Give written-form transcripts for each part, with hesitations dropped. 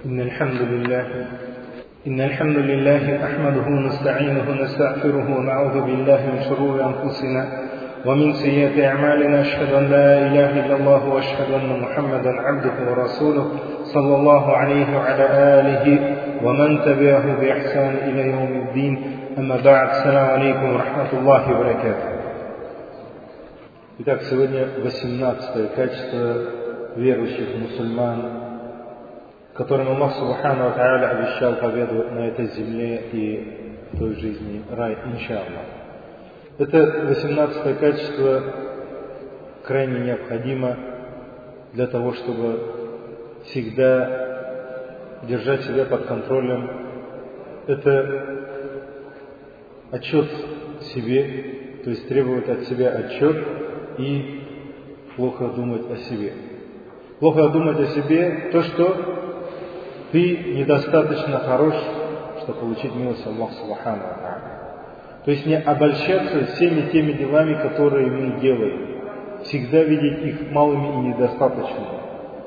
إن الحمد لله نحمده ونستعينه ونستغفره ونعوذ بالله من شرور أنفسنا ومن سيئات أعمالنا. أشهد أن لا إله إلا الله وأشهد أن محمدا عبده ورسوله صلى الله عليه وعلى آله ومن تبعه بإحسان إلى يوم الدين. أما بعد. السلام عليكم ورحمة الله وبركاته. Итак, сегодня 18-е качество верующих мусульман, которым Аллах Субхану ва Тааля обещал победу на этой земле и в той жизни рай, иншаллах. Это 18-е качество крайне необходимо для того, чтобы всегда держать себя под контролем. Это отчет себе, то есть требует от себя отчет и плохо думать о себе. Плохо думать о себе то, что ты недостаточно хорош, чтобы получить милость Аллаха Субхану ва Тааля. То есть не обольщаться всеми теми делами, которые мы делаем. Всегда видеть их малыми и недостаточными.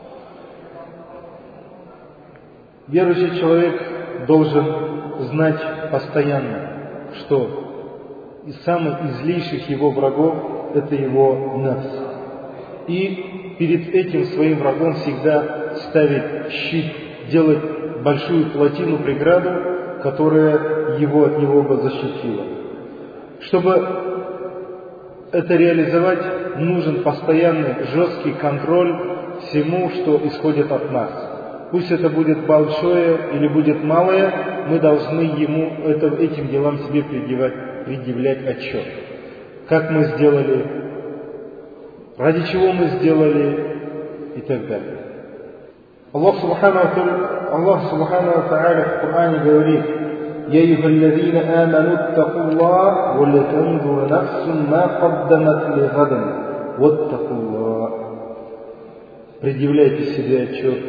Верующий человек должен знать постоянно, что из самых злейших его врагов это его нафс. И перед этим своим врагом всегда ставить щит, делать большую плотину, преграду, которая его от него бы защитила. Чтобы это реализовать, нужен постоянный жесткий контроль всему, что исходит от нас. Пусть это будет большое или будет малое, мы должны ему этим делам себе предъявлять отчет. Как мы сделали, ради чего мы сделали и так далее. Аллах Субхану ва Тааля в Коране говорит: «Я юхаллазина аману аттакуллах, ва ла танзур нафсун ма каддамат ли гадан, ваттакуллах». Предъявляйте себе отчет.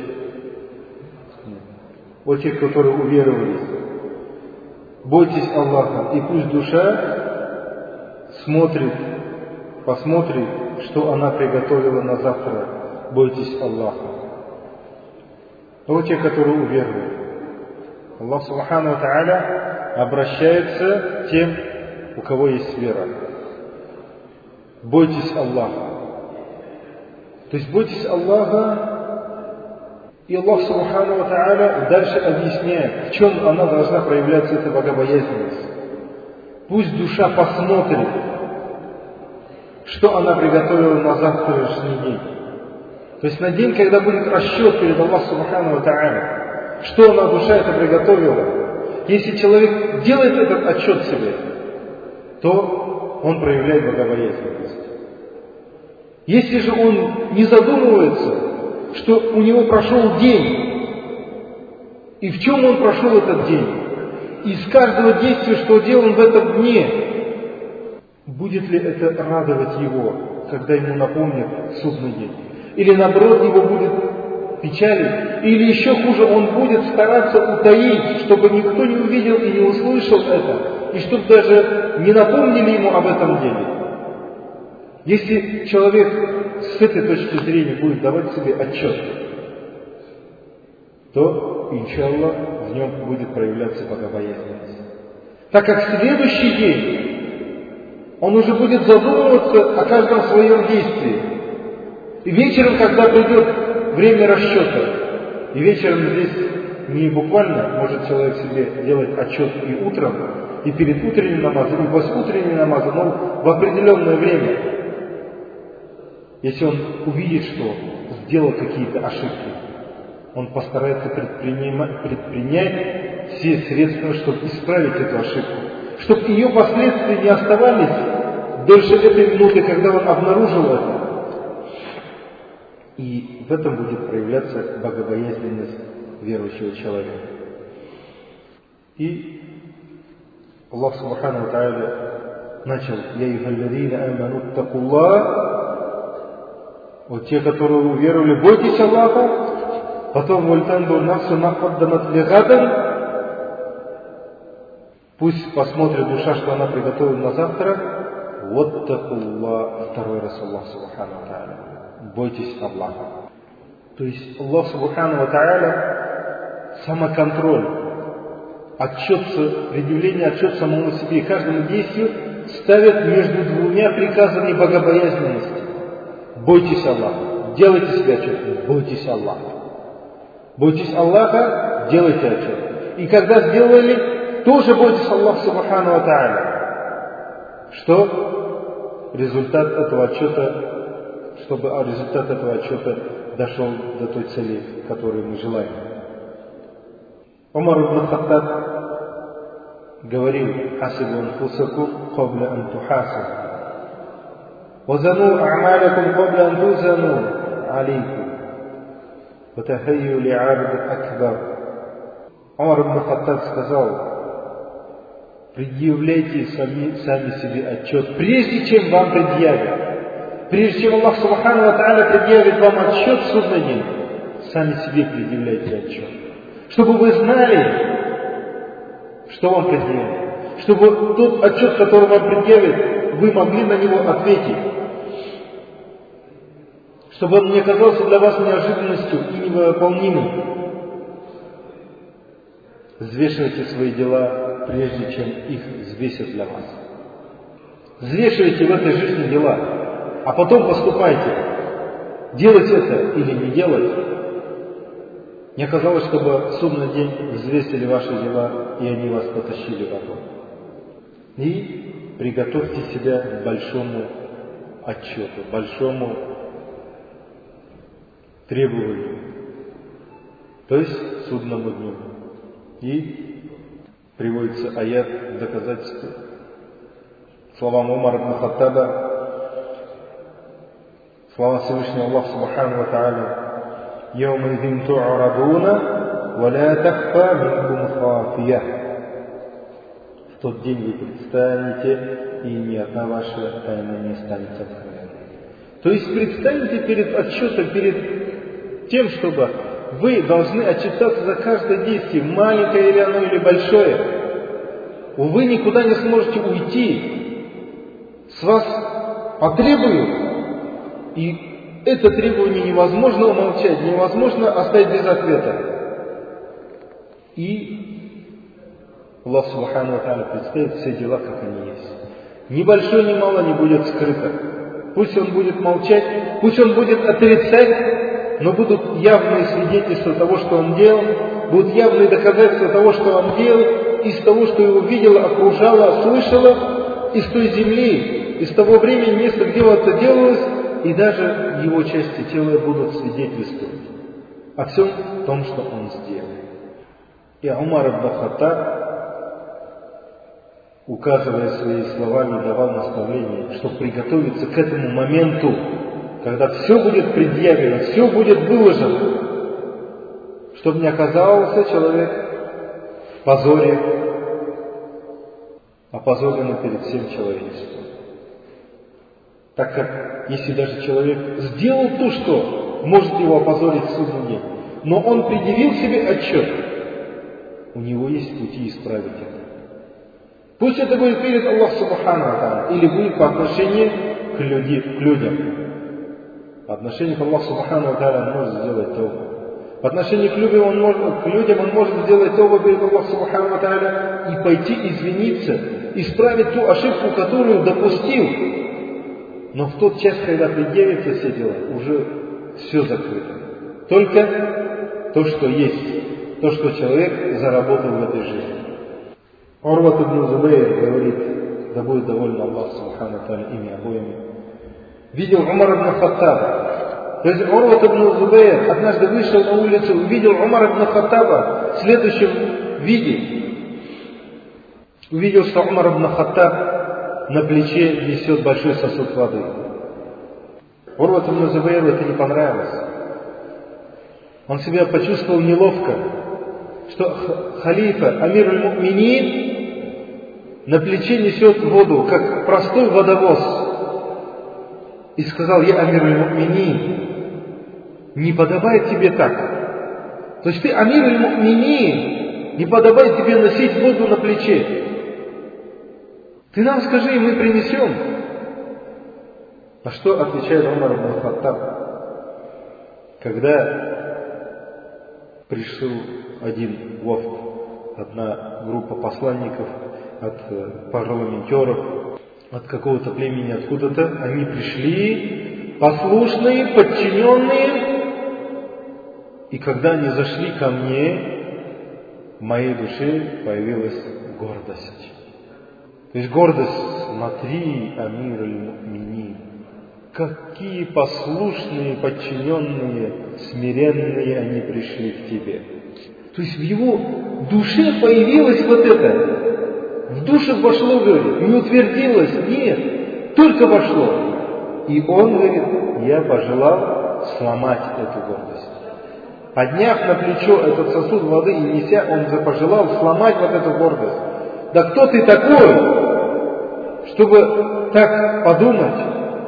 О тех, которые уверовали, бойтесь Аллаха, и пусть душа посмотрит, что она приготовила на завтра. Бойтесь Аллаха. О тех, которые уверовали. Аллах Субхану ва Тааля обращается к тем, у кого есть вера. Бойтесь Аллаха. То есть бойтесь Аллаха. И Аллах Субхану ва Тааля дальше объясняет, в чем она должна проявляться, эта богобоязненность. Пусть душа посмотрит, что она приготовила на завтрашний день. То есть на день, когда будет расчет перед Аллахом Субхану ва Тааля, что она, душа, это приготовила. Если человек делает этот отчет себе, то он проявляет богобоязненность. Если же он не задумывается, что у него прошел день, и в чем он прошел этот день, из каждого действия, что делал в этом дне, будет ли это радовать его, когда ему напомнят судный день? Или наоборот его будет печалить? Или еще хуже, он будет стараться утаить, чтобы никто не увидел и не услышал это, и чтобы даже не напомнили ему об этом деле? Если человек с этой точки зрения будет давать себе отчет, то, иншаллах, в нем будет проявляться богобоязненность. Так как в следующий день он уже будет задумываться о каждом своем действии. И вечером, когда придет время расчета, и вечером здесь не буквально может человек себе делать отчет и утром, и перед утренним намазом, и после утреннего намаза, но в определенное время. Если он увидит, что сделал какие-то ошибки, он постарается предпринять все средства, чтобы исправить эту ошибку, чтобы ее последствия не оставались дольше этой минуты, когда он обнаружил это. И в этом будет проявляться богобоязненность верующего человека. И Аллах Субхану ва Тааля начал: «Я юхаллазина аману аттакуллах». Вот те, которые уверовали, бойтесь Аллаха. Потом вальтандур нафсу ма каддамат ли гадан. Пусть посмотрит душа, что она приготовила на завтра. Ваттакуллах. Второй раз Аллах Субхану ва Тааля. Бойтесь Аллаха. То есть Аллах Субхану ва Тааля самоконтроль, предъявление отчет самому себе и каждому действию ставят между двумя приказами богобоязненности. Бойтесь Аллаха, делайте себе отчет, бойтесь Аллаха. Бойтесь Аллаха, делайте отчет. И когда сделали, тоже бойтесь Аллаха Субхану ва Тааля. Что результат этого отчета, чтобы результат этого отчета дошел до той цели, которую мы желаем. Умар ибн Хаттаб говорил: «Хасибу анфусакум кабля ан тухасибу, вазану а'малякум кабля ан тузану алейкум, ватахайю ли ард акбар». Умар ибн Хаттаб сказал: предъявляйте сами себе отчет, прежде чем вам предъявят. Прежде чем Аллах Субхану ва Тааля предъявит вам отчет в судный день, сами себе предъявляйте отчет. Чтобы вы знали, что вам предъявят. Чтобы тот отчет, который вам предъявят, вы могли на него ответить. Чтобы он не оказался для вас неожиданностью и невыполнимым. Взвешивайте свои дела, прежде чем их взвесят для вас. Взвешивайте в этой жизни дела, а потом поступайте. Делать это или не делать. Не оказалось, чтобы в судный день взвесили ваши дела, и они вас потащили в огонь. И приготовьте себя к большому отчету, большому требованию, то есть судному дню. И приводится аят в доказательство словам Умара ибн Хаттаба, слова Всевышнего Аллаха Субхану ва Тааля: «Яумидин ту'радуна, ва ла тахфа минкум хафия». В тот день вы предстанете, и ни одна ваша тайна не останется откровенной. То есть предстанете перед отчетом, перед тем, чтобы вы должны отчитаться за каждое действие, маленькое или оно, или большое. Вы никуда не сможете уйти. С вас потребуют, и это требование невозможно умолчать, невозможно оставить без ответа. И Аллах Субхану ва Тааля представит все дела, как они есть. Ни большое, ни мало не будет скрыто. Пусть он будет молчать, пусть он будет отрицать, но будут явные свидетельства того, что он делал, будут явные доказательства того, что он делал, из того, что его видело, окружало, слышало, из той земли, из того времени, места, где это делалось, и даже его части тела будут свидетельствовать о всем том, что он сделал. И Умар ибн Хаттаб, указывая своими словами, давал наставление, чтобы приготовиться к этому моменту, когда все будет предъявлено, все будет выложено, чтобы не оказался человек в позоре, опозоренным перед всем человечеством. Так как, если даже человек сделал то, что может его опозорить в судный день, но он предъявил себе отчет, у него есть пути исправить это. Пусть это будет перед Аллахом Субхану ва Тааля, или будет по отношению к людям. По отношению к Аллаху Субхану ва Тааля он может сделать товбу. По отношению к людям он может сделать товбу перед Аллахом Субхану ва Тааля и пойти извиниться, исправить ту ошибку, которую допустил. Но в тот час, когда предъявятся все дела, уже все закрыто. Только то, что есть, то, что человек заработал в этой жизни. Урват ибн Зубайр говорит, да будет доволен Аллах Субхану ва Тааля ими обоими, видел Умар ибн Хаттаба. То есть Урват ибн Зубайр однажды вышел на улицу, увидел Умар ибн Хаттаба в следующем виде. Увидел, что Умар ибн Хаттаб на плече несет большой сосуд воды. Урват ибн Зубайру это не понравилось. Он себя почувствовал неловко, что халифа Амир аль-Му'минин на плече несет воду, как простой водовоз. И сказал: я Амир аль-Му'минин, не подобает тебе так. То есть ты Амир аль-Му'минин, не подобает тебе носить воду на плече. Ты нам скажи, и мы принесем. А что отвечает Умар ибн Хаттаб? Когда пришел один вафд, одна группа посланников от парламентеров, от какого-то племени, откуда-то. Они пришли, послушные, подчиненные. И когда они зашли ко мне, в моей душе появилась гордость. То есть гордость: смотри, Амир аль-Му'минин, какие послушные, подчиненные, смиренные они пришли к тебе. То есть в его душе появилось вот это. В душу вошло, говорит, не утвердилось, нет, только вошло. И он говорит: я пожелал сломать эту гордость. Подняв на плечо этот сосуд воды и неся, он пожелал сломать вот эту гордость. Да кто ты такой, чтобы так подумать?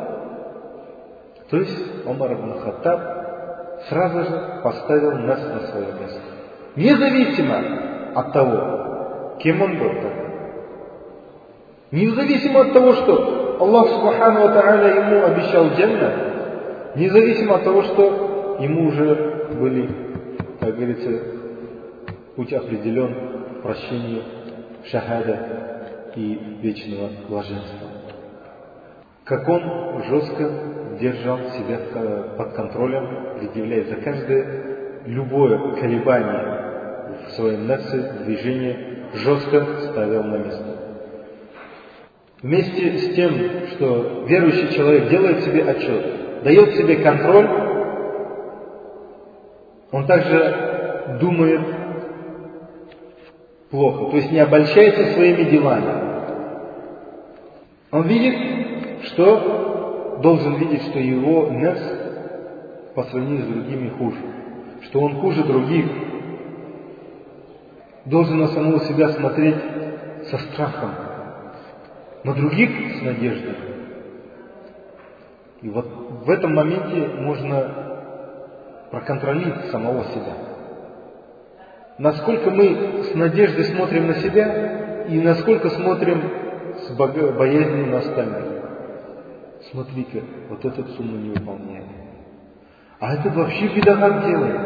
То есть Умар ибн Хаттаб сразу же поставил нас на свое место. Независимо от того, кем он был тогда. Независимо от того, что Аллах Субхану ва Тааля ему обещал джаннат, независимо от того, что ему уже были, как говорится, путь определен к прощению, шахада и вечного блаженства. Как он жестко держал себя под контролем, предъявляя за каждое любое колебание в своем нафсе, движение, жестко ставил на место. Вместе с тем, что верующий человек делает себе отчет, дает себе контроль, он также думает плохо, то есть не обольщается своими делами. Он видит, что должен видеть, что его нафс по сравнению с другими хуже, что он хуже других. Должен на самого себя смотреть со страхом, на других с надеждой. И вот в этом моменте можно проконтролировать самого себя. Насколько мы с надеждой смотрим на себя и насколько смотрим с боязнью на остальных. Смотри-ка, вот этот сумму не выполняет. А этот вообще бидагат делает.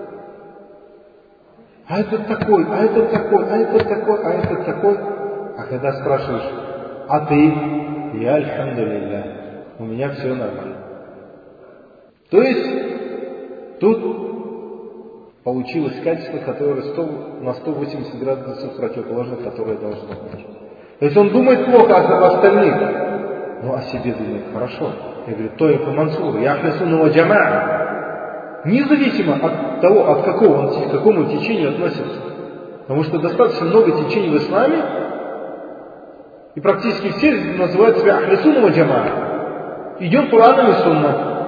А этот такой, а этот такой, а этот такой, а этот такой. А когда спрашиваешь: а ты? Я альхамдулилля, у меня все нормально. То есть тут получилось качество, которое на 180 градусов противоположно, которое должно быть. То есть он думает плохо об остальных, но о себе думает хорошо. Я говорю: Тоиф и Мансур, я ахли сунна ва джамаа. Независимо от того, от какого он, к какому течению относится. Потому что достаточно много течений в исламе, и практически все называют себя ахли сунна ва джамаа. Идем Кураном и сунна.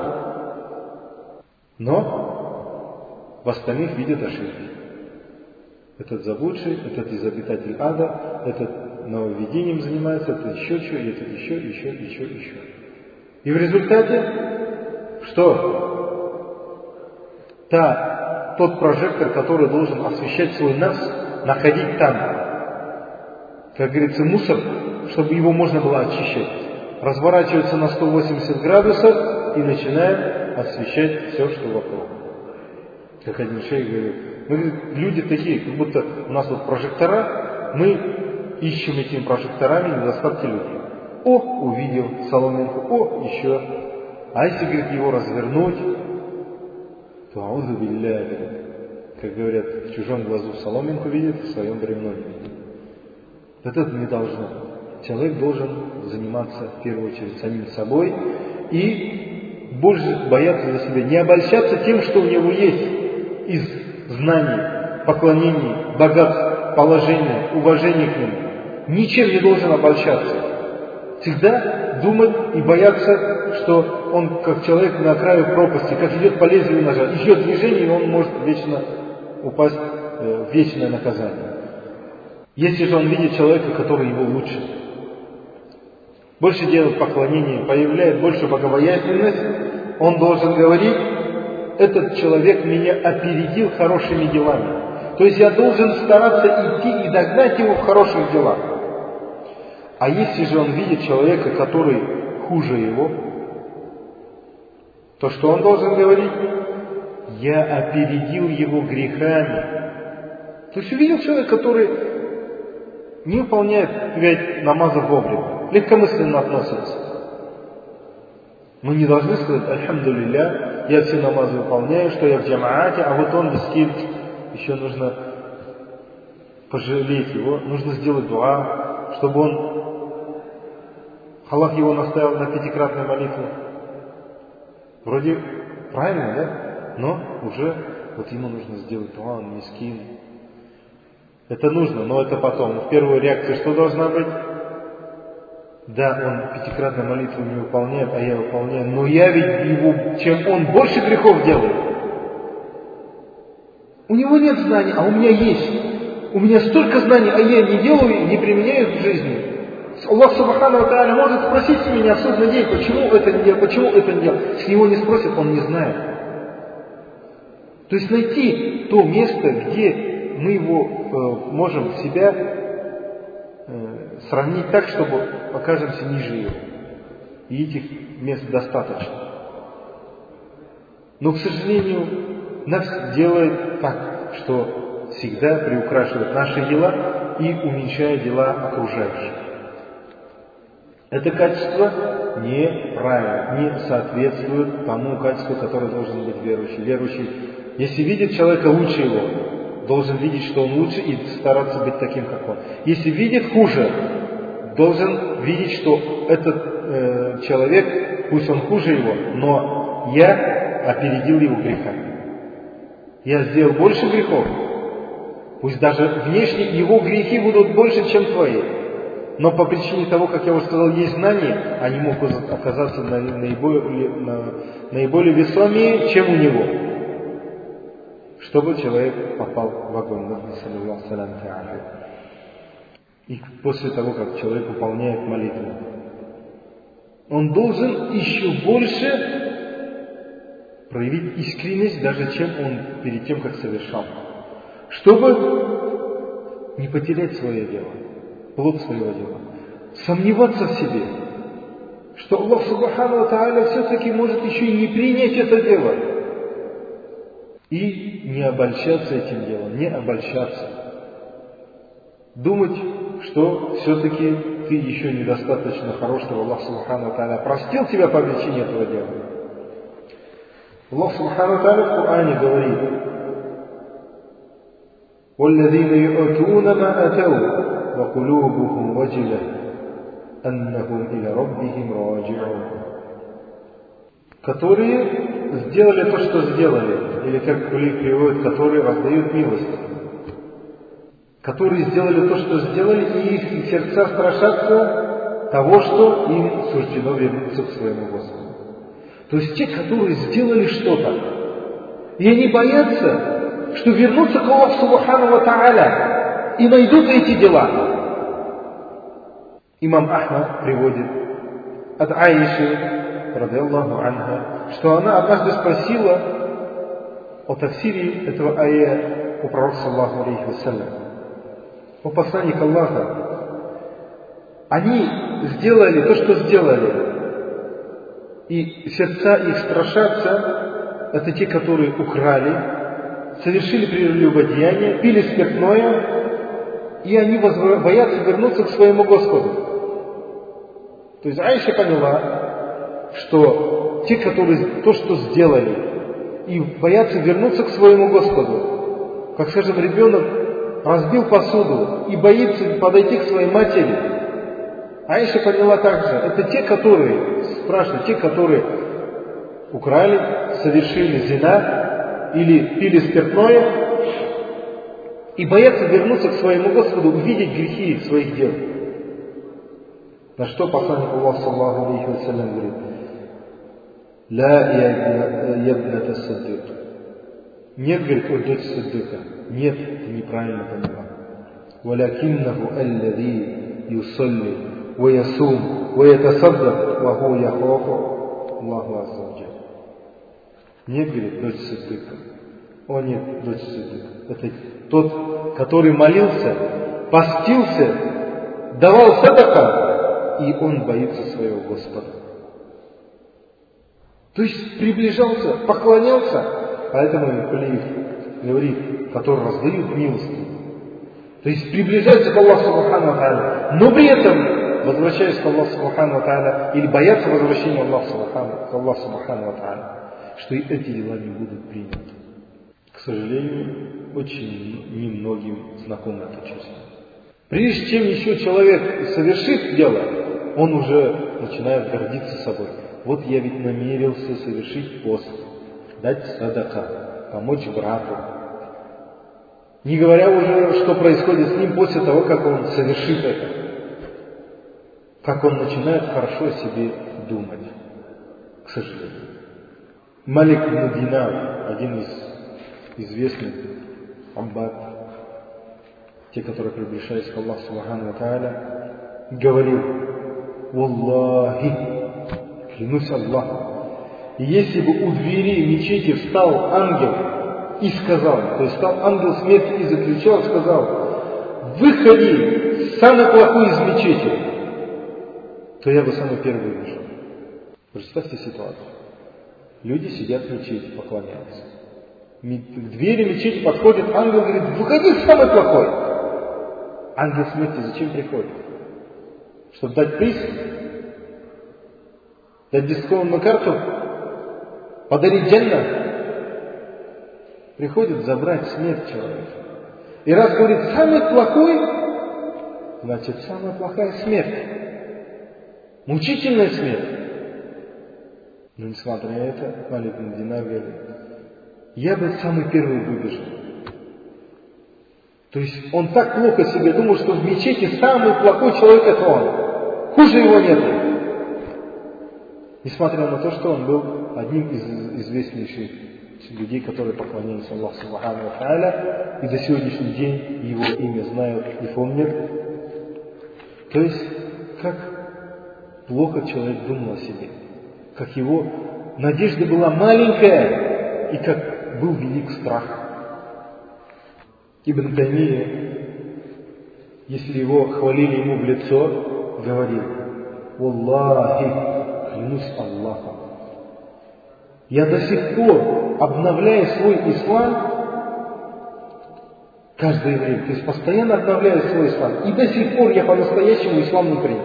Но в остальных видят ошибки. Этот заблудший, этот изобретатель ада, этот нововведением занимается, этот еще что, этот еще. И в результате что? Тот прожектор, который должен освещать свой нафс, находить там, как говорится, мусор, чтобы его можно было очищать, разворачивается на 180 градусов и начинает освещать все, что вокруг. Как один шейх говорит: мы, люди такие, как будто у нас вот прожектора, мы ищем этими прожекторами недостатки людей. О, увидел соломинку, о, еще. А если, говорит, его развернуть, то аузу билля, как говорят, в чужом глазу соломинку видит, в своем бревно не видит. Вот это не должно. Человек должен заниматься в первую очередь самим собой и больше бояться за себя, не обольщаться тем, что у него есть из знаний, поклонений, богатств, положения, уважения к нему. Ничем не должен обольщаться. Всегда думать и бояться, что он как человек на краю пропасти, как идет по лезвию ножа, идет движение, и он может вечно упасть в вечное наказание. Если же он видит человека, который его лучше, больше делает поклонение, проявляет больше богобоязненность, он должен говорить: этот человек меня опередил хорошими делами. То есть я должен стараться идти и догнать его в хороших делах. А если же он видит человека, который хуже его, то что он должен говорить? я опередил его грехами. То есть увидел человека, который не выполняет 5 намазов вовремя, легкомысленно относится. Мы не должны сказать: альхамдулилля, я все намазы выполняю, что я в джамаате, а вот он мискин, еще нужно пожалеть его, нужно сделать дуа, чтобы Аллах его наставил на 5-кратную молитву. Вроде правильно, да? Но уже вот ему нужно сделать дуа, он мискин. Это нужно, но это потом. В первую реакцию что должна быть? Да, он 5-кратную молитву не выполняет, а я выполняю. Но я ведь его, чем он больше грехов делает. У него нет знаний, а у меня есть. У меня столько знаний, а я не делаю, не применяю в жизни. Аллах Субхану ва Тааля может спросить меня в судный день, почему это не делал, почему это не делал. С него не спросят, он не знает. То есть найти то место, где мы его можем себя сравнить так, чтобы окажемся ниже его. И этих мест достаточно. Но, к сожалению, нафс делает так, что всегда приукрашивает наши дела и уменьшает дела окружающих. Это качество неправильно, не соответствует тому качеству, которое должен быть верующий. Верующий, если видит человека лучше его, должен видеть, что он лучше, и стараться быть таким, как он. Если видит хуже, должен видеть, что этот человек, пусть он хуже его, но я опередил его грехами. Я сделал больше грехов. Пусть даже внешне его грехи будут больше, чем твои. Но по причине того, как я уже сказал, есть знания, они могут оказаться наиболее весомее, чем у него. Чтобы человек попал в огонь. И после того, как человек выполняет молитву, он должен еще больше проявить искренность, даже чем он перед тем, как совершал. Чтобы не потерять свое дело, плод своего дела. Сомневаться в себе, что Аллах Субхану ва Тааля все-таки может еще и не принять это дело. И не обольщаться этим делом, не обольщаться. Думать, что все-таки ты еще недостаточно хорош, чтобы Аллах Субхану ва Тааля простил тебя по причине этого дела. Аллах Субхану ва Тааля в Коране говорит: وَالَّذِينَ يُؤْتُونَ مَا أَتَوْا وَقُلُوبُهُمْ وَجِلَةٌ أَنَّهُمْ إِلَى رَبِّهِمْ رَاجِعُونَ. Которые сделали то, что сделали, или как переводят, которые раздают милость. Которые сделали то, что сделали, и их сердца страшатся того, что им суждено вернуться к своему Господу. То есть те, которые сделали что-то, и они боятся, что вернутся к Аллаху Субхану ва Тааля и найдут эти дела. Имам Ахмад приводит от Аиши, радиаллаху анха, что она однажды спросила о тафсире этого ая у пророка саллаллаху алейхи вассалям. О посланник Аллаха, они сделали то, что сделали, и сердца их страшатся, это те, которые украли, совершили прелюбодеяние, пили спиртное, и они боятся вернуться к своему Господу. То есть Аиша поняла, что те, которые то, что сделали, и боятся вернуться к своему Господу, как, скажем, ребенок разбил посуду и боится подойти к своей матери. Аиша поняла также, это те, которые, спрашивают, те, которые украли, совершили зина или пили спиртное и боятся вернуться к своему Господу, увидеть грехи своих дел. На что посланник Аллаха саллаллаху алейхи вассалям говорит: «Ла ябната саддик». Нет, говорит, о дочь Саддыка. Нет, ты неправильно поняла. «Валякиннаху аллади юсалли ва ясум ва ятасаддак ва ху яхафу Аллаху азза ва джалля». Нет, говорит, дочь Саддыка. О нет, дочь Саддыка. Это тот, который молился, постился, давал садака, и он боится своего Господа. То есть приближался, поклонялся, Поэтому халиф говорит, которые раздают милости. То есть приближаются к Аллаху Субхану ва Тааля, но при этом возвращаются к Аллаху Субхану ва Тааля или боятся возвращения Аллаху Субхану ва Тааля, что и эти дела не будут приняты. К сожалению, очень немногим знакомо это чувство. Прежде чем еще человек совершит дело, он уже начинает гордиться собой. Вот я ведь намерился совершить пост, дать садака, помочь брату. Не говоря уже, что происходит с ним после того, как он совершит это. Как он начинает хорошо о себе думать. К сожалению. Малик ибн Динар, один из известных амбат, те, которые приближаются к Аллаху Субхану ва Тааля, говорил: «Валлахи, клянусь Аллахом, если бы у двери мечети встал ангел и сказал, то есть стал ангел смерти и закричал, сказал: выходи, самый плохой из мечети, то я бы самый первый вышел». Представьте ситуацию. Люди сидят в мечети, поклоняются. К двери мечети подходит ангел и говорит: выходи, самый плохой. Ангел смерти зачем приходит? Чтобы дать приз? Дать дисконтную карту? Подарить джаннат? Приходит забрать смерть человека. И раз говорит самый плохой, значит самая плохая смерть. Мучительная смерть. Но несмотря на это, Малик ибн Динар говорит: я бы самый первый выбежал. То есть он так плохо себе думал, что в мечети самый плохой человек это он. Хуже его нет. Несмотря на то, что он был одним из известнейших людей, которые поклоняются Аллаху Субхану ва Тааля, и до сегодняшний день его имя знают и помнят. То есть, как плохо человек думал о себе, как его надежда была маленькая, и как был велик страх. Ибн Таймия, если его хвалили ему в лицо, говорил: «Валлахи, клянусь Аллахом, я до сих пор обновляю свой ислам каждое время, то есть постоянно обновляю свой ислам, и до сих пор я по-настоящему ислам не принял».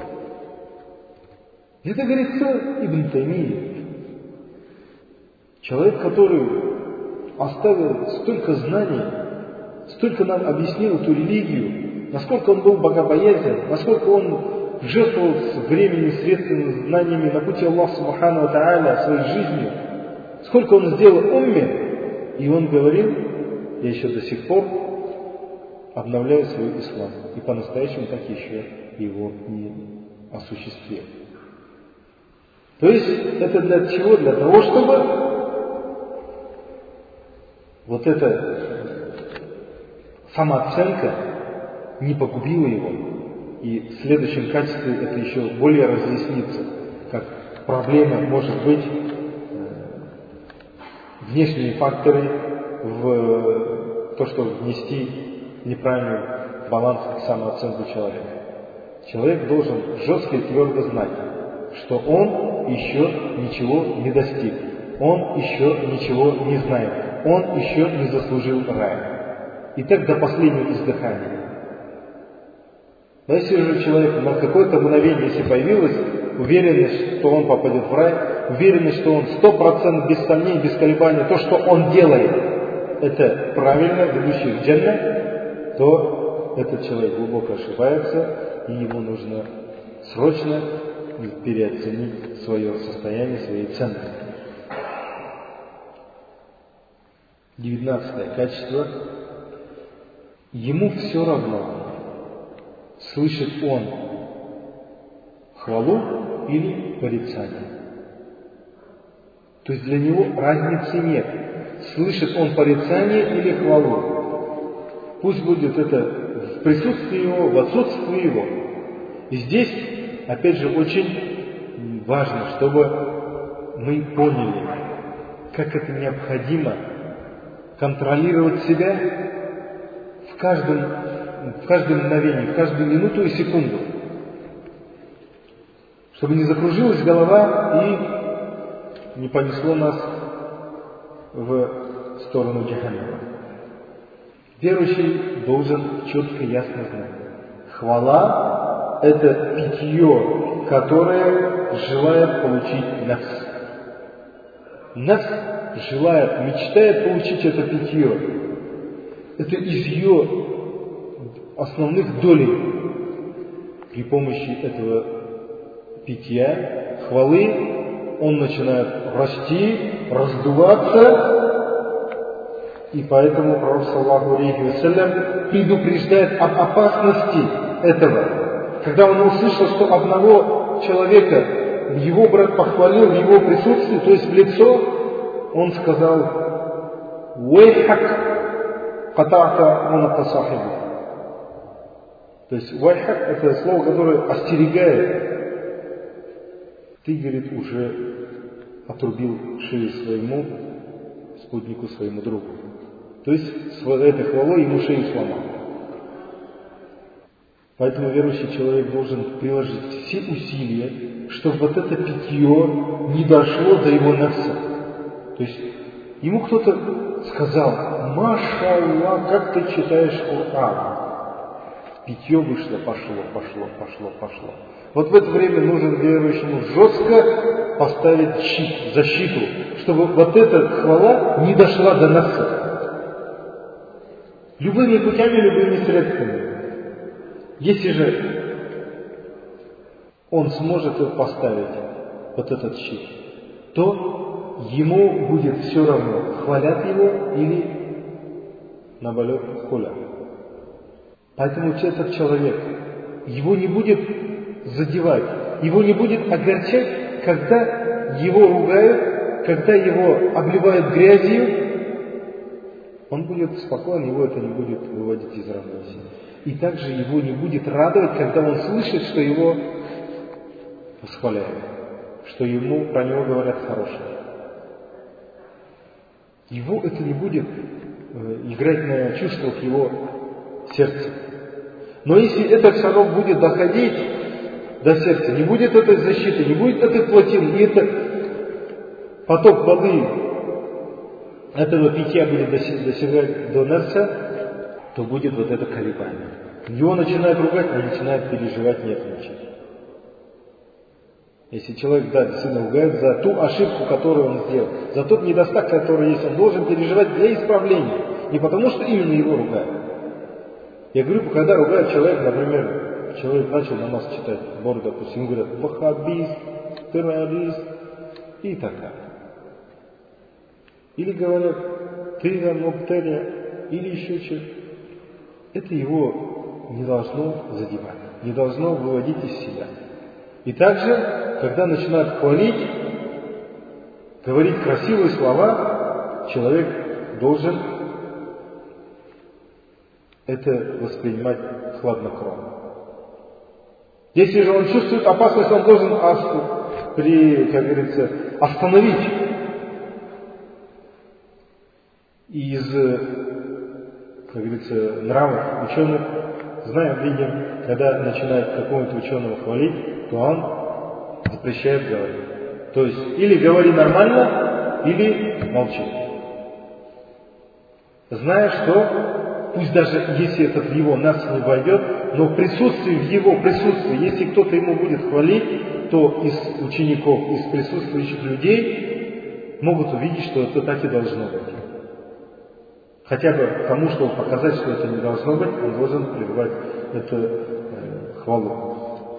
Это говорит Ибн Таймия. Человек, который оставил столько знаний, столько нам объяснил эту религию, насколько он был богобоязнен, насколько он жертвовал временем, средствами, знаниями на пути Аллаха Субхану ва Тааля, своей жизнью, сколько он сделал умме, и он говорил: я еще до сих пор обновляю свой ислам, и по-настоящему так еще его не осуществил. То есть это для чего? Для того, чтобы вот эта самооценка не погубила его. И в следующем качестве это еще более разъяснится, как проблема может быть внешние факторы в то, что внести неправильный баланс и самооценку человека. Человек должен жестко и твердо знать, что он еще ничего не достиг, он еще ничего не знает, он еще не заслужил рая. И так до последнего издыхания. Но если же человек на какое-то мгновение, если появилась уверенность, что он попадет в рай, уверенность, что он 100% без сомнений, без колебаний, то, что он делает, это правильно, ведущий в джаннат, то этот человек глубоко ошибается, и ему нужно срочно переоценить свое состояние, свои ценности. 19 качество. Ему все равно, слышит он хвалу или порицание. То есть для него разницы нет, слышит он порицание или хвалу. Пусть будет это в присутствии его, в отсутствии его. И здесь, опять же, очень важно, чтобы мы поняли, как это необходимо контролировать себя в каждом мгновении, в каждую минуту и секунду. Чтобы не закружилась голова и не понесло нас в сторону Джаханнама. Верующий должен четко и ясно знать. Хвала – это питье, которое желает получить нафс. Нафс желает, мечтает получить это питье. Это из ее основных долей. При помощи этого питья, хвалы, он начинает расти, раздуваться. И поэтому Пророк саллаллаху алейхи вассалям предупреждает об опасности этого. Когда он услышал, что одного человека его брат похвалил в его присутствии, то есть в лицо, он сказал: «Вайхак ката'та уната сахибу». То есть вайхак — это слово, которое остерегает. Ты, говорит, уже отрубил шею своему спутнику, своему другу. То есть с этой хвалой ему шею сломал. Поэтому верующий человек должен приложить все усилия, чтобы вот это питье не дошло до его нафса. То есть ему кто-то сказал: «Маша Аллах, как ты читаешь Коран?» Питье вышло, пошло. Вот в это время нужно верующему жестко поставить защиту, чтобы вот эта хвала не дошла до нафса. Любыми путями, любыми средствами. Если же он сможет поставить вот этот щит, то ему будет все равно, хвалят его или наоборот хулят. Поэтому этот человек, его не будет задевать, его не будет огорчать, когда его ругают, когда его обливают грязью. Он будет спокоен, его это не будет выводить из равновесия. И также его не будет радовать, когда он слышит, что его восхваляют, что ему про него говорят хорошее. Его это не будет играть на чувствах его сердца. Но если это все равно будет доходить до сердца, не будет этой защиты, не будет этой плотины, и этот поток воды этого питья будет достигать до нерца, то будет вот это колебание. Его начинают ругать, он начинает переживать, нервничать. Если человек, да, действительно ругает за ту ошибку, которую он сделал, за тот недостаток, который есть, он должен переживать для исправления. Не потому, что именно его ругают. Я говорю, когда ругают человека, например, человек начал намаз читать, бор, допустим, говорят: ваххабист, террорист и так далее. Или говорят: ты мубтадия, или еще что-то. Это его не должно задевать, не должно выводить из себя. И также, когда начинают хвалить, говорить красивые слова, человек должен это воспринимать хладнокровно. Если же он чувствует опасность, он должен, как говорится, остановить. И из, как говорится, нравов ученых знаем, видим, когда начинает какого-то ученого хвалить, то он запрещает говорить. То есть, или говори нормально, или молчи. Зная, что, пусть даже если это в его нас не войдет, но в его присутствии, если кто-то ему будет хвалить, то из учеников, из присутствующих людей могут увидеть, что это так и должно быть. Хотя бы кому, чтобы показать, что это не должно быть, он должен прерывать эту хвалу.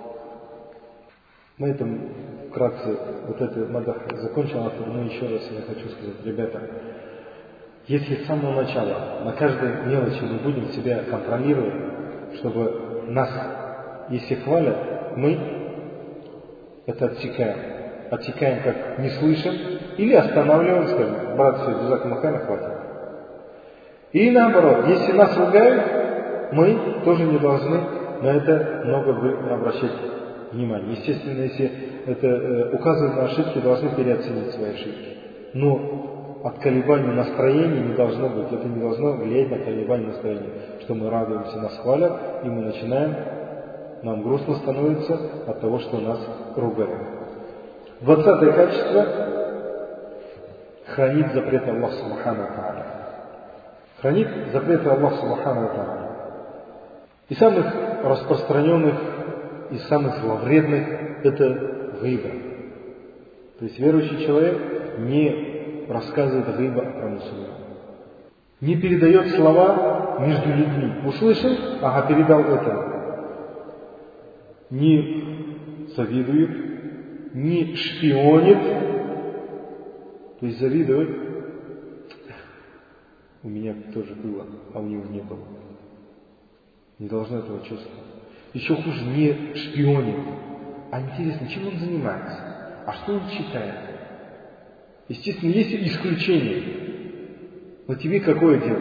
На этом вкратце вот это мадах закончил, но еще раз я хочу сказать: ребята, если с самого начала на каждой мелочи мы будем себя контролировать, чтобы нас, если хвалят, мы это отсекаем как не слышим, или останавливаем, скажем: брат, все, джазакумуллаху, хватит. И наоборот, если нас ругают, мы тоже не должны на это много обращать внимание. Естественно, если это указывает на ошибки, должны переоценить свои ошибки. Но от колебаний настроения не должно быть. Это не должно влиять на колебания настроения. Что мы радуемся, нас хвалят, и мы начинаем, нам грустно становится от того, что нас ругают. 20-е качество. хранит запреты Аллаха Субхану ва Тааля. Хранит запреты Аллаха Субхану ва Тааля. И самых распространенных, и самых зловредных это гыйба. То есть верующий человек не рассказывает гыйба про мусульман. Не передает слова между людьми. Услышал, ага, передал это. Не завидует, не шпионит. То есть завидует. У меня тоже было, а у него не было. Не должно этого чувствовать. Еще хуже, не шпионит. А интересно, чем он занимается? А что он читает? Естественно, есть исключения. Но тебе какое дело?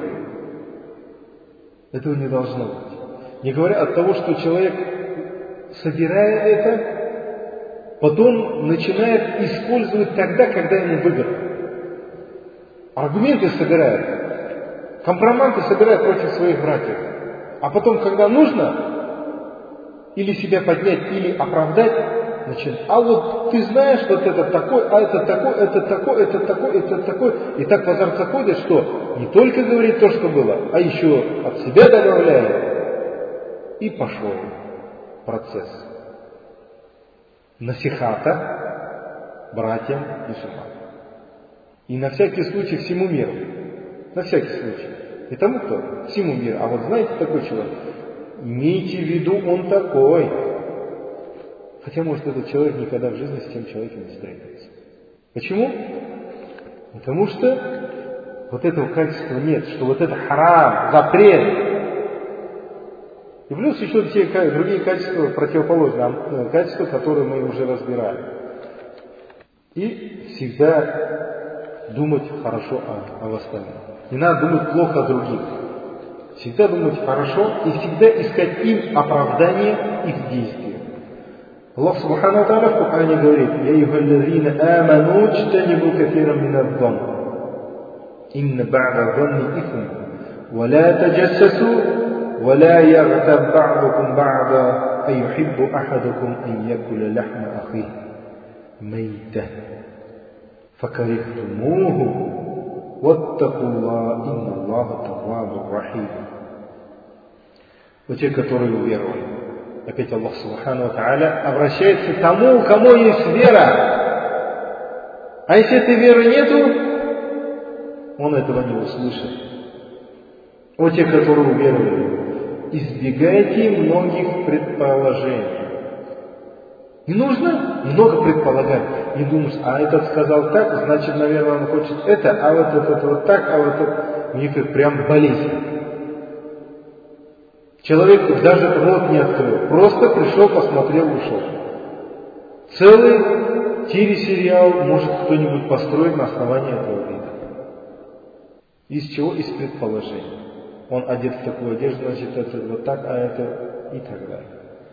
Этого не должно быть. Не говоря от того, что человек, собирая это, потом начинает использовать тогда, когда ему выгодно. Аргументы собирает, компроманты собирает против своих братьев. А потом, когда нужно, или себя поднять, или оправдать, начинает. А вот ты знаешь, вот это такой, а это такой, это такой, это такой, это такой. И так в азарт заходит, что не только говорит то, что было, а еще от себя добавляет. И пошел процесс насихата братьям мусульман. И на всякий случай всему миру. На всякий случай. И тому кто? Всему миру. А вот знаете, такой человек, имейте в виду, он такой. Хотя, может, этот человек никогда в жизни с тем человеком не встретится. Почему? Потому что вот этого качества нет, что вот это харам, запрет. И плюс еще те другие качества противоположные, качества, которые мы уже разбирали. И всегда думать хорошо об остальных. Не надо думать плохо о других. Всегда думать хорошо и всегда искать им оправдание их действия. Аллах Субхану ва Тааля в Коране говорит: «Я юхаллазина аману чтанибу кафирам минаддан, инна ба'да данни ифм, ва ла таджассасу, ва ла ягтаб ба'дукум ба'да, аюхиббу ахадукум ан якуля лахма ахих мейта, факарихтумуху, ваттакулла, инна Аллаха таввабур рахим». Вот те, которые уверовали. Опять Аллах Субхану ва Тааля обращается к тому, у кого есть вера. А если этой веры нету, он этого не услышит. Вот те, которые уверовали, избегайте многих предположений. Не нужно много предполагать. Не думаешь, а этот сказал так, значит, наверное, он хочет это, а вот этот вот так, а вот это. У них это прям болезнь. Человек даже рот не открыл, просто пришел, посмотрел, ушел. Целый телесериал может кто-нибудь построить на основании этого вида. Из чего? Из предположений. Он одет в такую одежду, значит, это вот так, а это и так далее.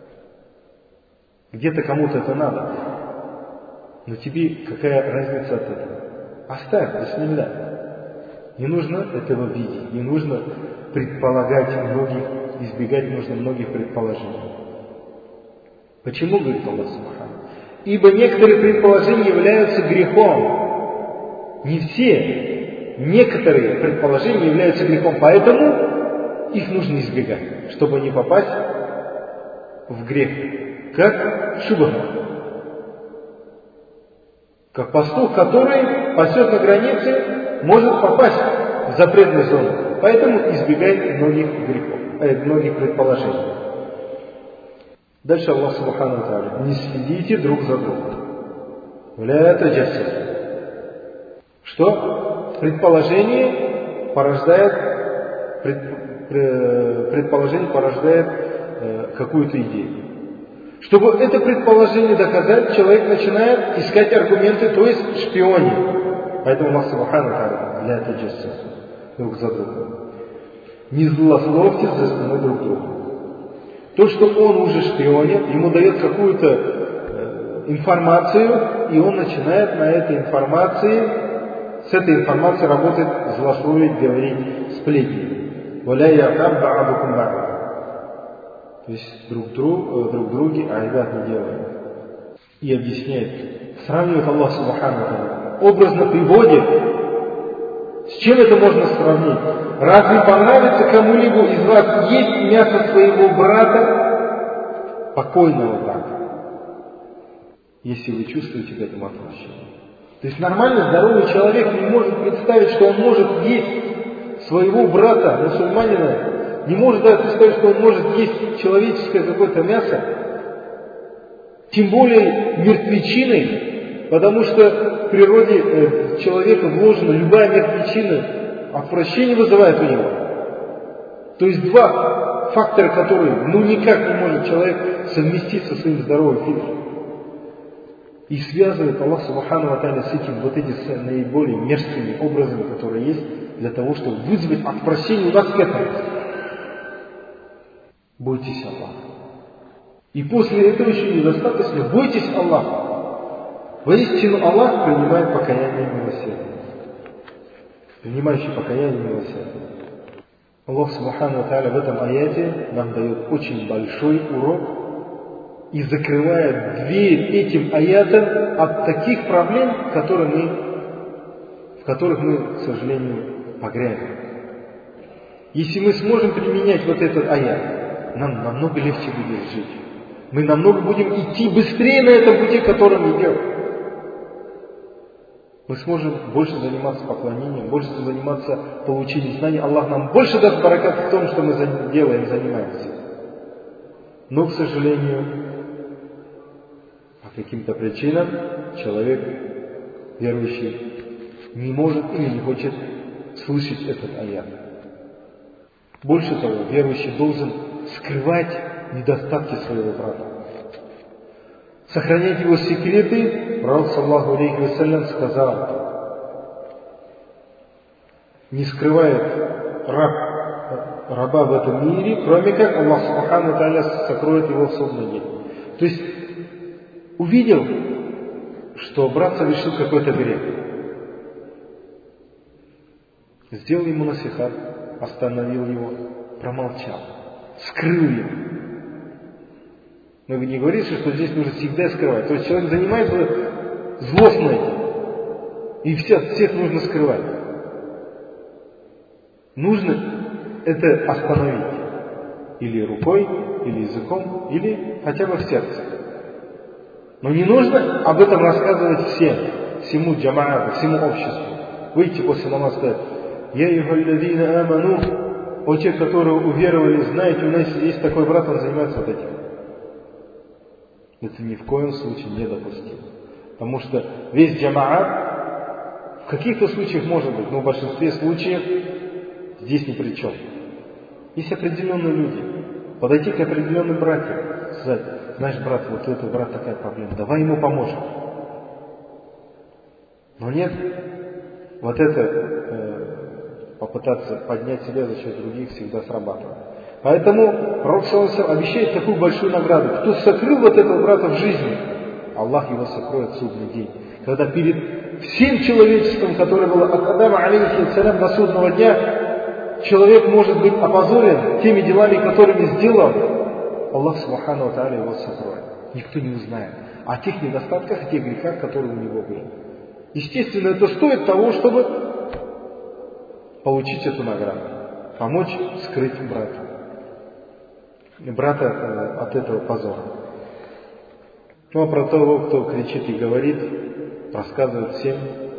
Где-то кому-то это надо. Но тебе какая разница от этого? Оставь, бисмилля. Не нужно этого видеть, не нужно предполагать многих, избегать нужно многих предположений. Почему, говорит Аллах Субхану? Ибо некоторые предположения являются грехом. Не все. Некоторые предположения являются грехом, поэтому их нужно избегать, чтобы не попасть в грех. Как шубха. Как пастух, который пасет на границе, может попасть в запретную зону. Поэтому избегай многих грехов, многих предположений. Дальше Аллах Субхану ва Тааля: не следите друг за другом. Ля таджассасу. Что? Предположение порождает какую-то идею. Чтобы это предположение доказать, человек начинает искать аргументы, то есть шпионить. Поэтому Аллах Субхану ва Тааля: ля таджассасу. Друг за другом. Не злословьте за спиной друг друга. То, что он уже шпионит, ему дает какую-то информацию, и он начинает на этой информации, с этой информацией работать, злословить, говорить, сплетни. То есть друг друге айдат не делает. И объясняет, сравнивает Аллах Субхану ва Тааля, образно приводит С чем это можно сравнить? Разве понравится кому-либо из вас есть мясо своего брата, покойного брата, если вы чувствуете к этому отвращение? То есть нормальный, здоровый человек не может представить, что он может есть своего брата, мусульманина, не может даже представить, что он может есть человеческое какое-то мясо, тем более мертвечиной, потому что в природе человека вложена любая мертвечина, отвращение вызывает у него. То есть два фактора, которые никак не может человек совместить со своим здоровым фитром. И связывает Аллах Субхану ва Тааля с этим вот эти наиболее мерзкими образами, которые есть, для того, чтобы вызвать отвращение у нас к этому. Бойтесь Аллаха. И после этого еще недостаточно, бойтесь Аллаха. Воистину Аллах принимает покаяние и милосердие. Принимающий покаяние и милосердие. Аллах Субхану ва Тааля в этом аяте нам дает очень большой урок и закрывает дверь этим аятам от таких проблем, в которых мы, к сожалению, погрязли. Если мы сможем применять вот этот аят, нам намного легче будет жить. Мы намного будем идти быстрее на этом пути, которым идем. Мы сможем больше заниматься поклонением, больше заниматься получением знаний. Аллах нам больше даст баракат в том, что мы делаем, занимаемся. Но, к сожалению, по каким-то причинам человек, верующий, не может или не хочет слышать этот аят. Больше того, верующий должен скрывать недостатки своего брата. Сохранять его секреты. Пророк саллаллаху алейхи вассалям сказал: не скрывает раба в этом мире, кроме как Аллах Субхану ва Тааля сокроет его в судный день. То есть увидел, что брат совершил какой-то грех, сделал ему насихат, остановил его, промолчал, скрыл его. Но вы не говорите, что здесь нужно всегда скрывать. То есть человек занимается злостно этим, и всех нужно скрывать. Нужно это остановить. Или рукой, или языком, или хотя бы в сердце. Но не нужно об этом рассказывать всему джамаату, всему обществу. Выйти после намаза сказать: «Я юхалладина аману», о те, которые уверовали, знаете, у нас есть такой брат, он занимается вот этим. Это ни в коем случае недопустимо. Потому что весь джамаат в каких-то случаях может быть, но в большинстве случаев здесь ни при чем. Есть определенные люди. Подойти к определенным братьям, сказать: знаешь, брат, вот у этого брата такая проблема, давай ему поможем. Но нет, вот это попытаться поднять себя за счет других всегда срабатывает. Поэтому Пророк обещает такую большую награду. Кто сокрыл вот этого брата в жизни, Аллах его сокроет в судный день. Когда перед всем человечеством, которое было от Адама алейхиссалям до судного дня, человек может быть опозорен теми делами, которыми сделал, Аллах Субхану ва Тааля его сокроет. Никто не узнает о тех недостатках и тех грехах, которые у него были. Естественно, это стоит того, чтобы получить эту награду, помочь скрыть брата от этого позора. Ну а про того, кто кричит и говорит, рассказывает всем,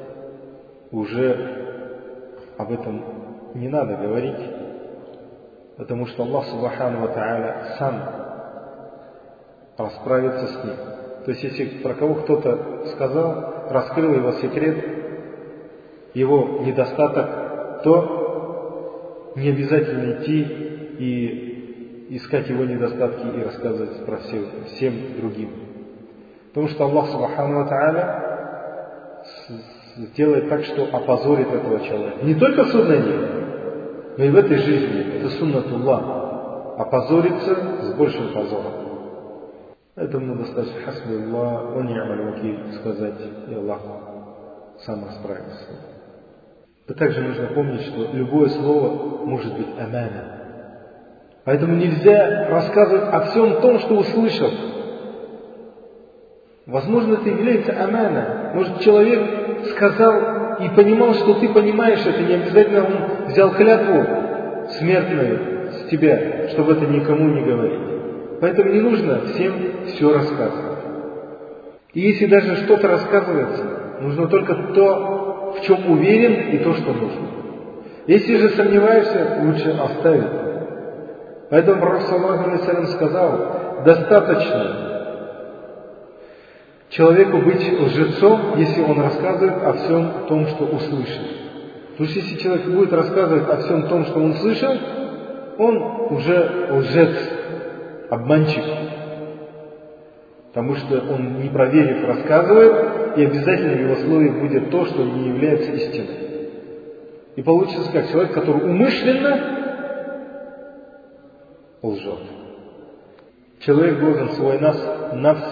уже об этом не надо говорить, потому что Аллах Субхану ва Тааля сам расправится с ним. То есть, если про кого кто-то сказал, раскрыл его секрет, его недостаток, то не обязательно идти и искать его недостатки и рассказывать про всем другим. Потому что Аллах Субхану ва Тааля сделает так, что опозорит этого человека. Не только в судный день, но и в этой жизни. Это суннатуллах. Опозорится с большим позором. Поэтому достаточно хасби Аллах, ва ни'маль вакиль сказать, и Аллах сам расправится. И также нужно помнить, что любое слово может быть амана. Поэтому нельзя рассказывать о всем том, что услышал. Возможно, это является амана. Может, человек сказал и понимал, что ты понимаешь это, не обязательно он взял клятву смертную с тебя, чтобы это никому не говорить. Поэтому не нужно всем все рассказывать. И если даже что-то рассказывается, нужно только то, в чем уверен, и то, что нужно. Если же сомневаешься, лучше оставить. Поэтому Пророк саллаллаху алейхи ва саллям сказал, достаточно человеку быть лжецом, если он рассказывает о всем том, что услышит. Потому что если человек будет рассказывать о всем том, что он слышал, он уже лжец, обманщик. Потому что он, не проверив, рассказывает, и обязательно в его слове будет то, что не является истиной. И получится как человек, который умышленно лжет. Человек должен свой нафс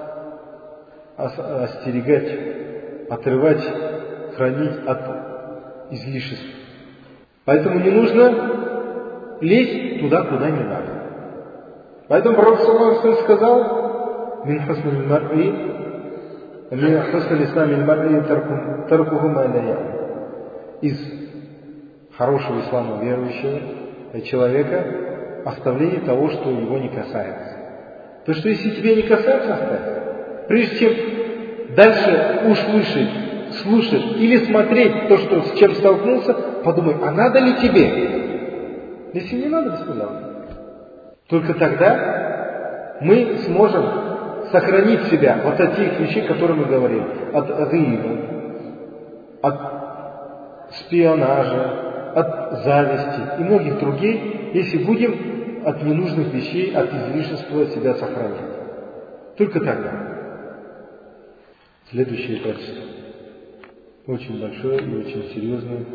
остерегать, отрывать, хранить от излишеств. Поэтому не нужно лезть туда, куда не надо. Поэтому Пророк саллаллаху алейхи ва саллям сказал, من حسن المرء من حسن الإسلام المرء تركه ما لا يعني. Из хорошего ислама верующего человека оставление того, что его не касается. То, что если тебе не касается, оставь. Прежде чем дальше слушать или смотреть то, что, с чем столкнулся, подумай, а надо ли тебе? Если не надо, бисмилля. Только тогда мы сможем сохранить себя от этих вещей, которые мы говорим, от гиба, от шпионажа, от зависти и многих других, если будем от ненужных вещей, от излишества себя сохранять. Только тогда. Следующее качество, очень большое и очень серьезное,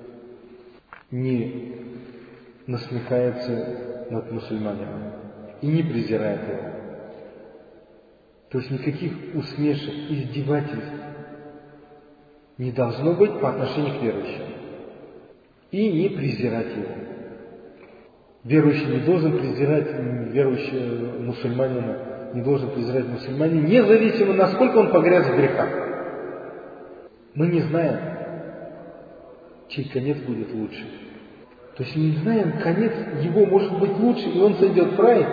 не насмехается над мусульманином и не презирает его. То есть никаких усмешек, издевательств не должно быть по отношению к верующим. И не презирать его. Верующий не должен презирать верующего мусульманина, не должен презирать мусульманина, независимо, насколько он погряз в грехах. Мы не знаем, чей конец будет лучше. То есть не знаем, конец его может быть лучше, и он зайдет в рай,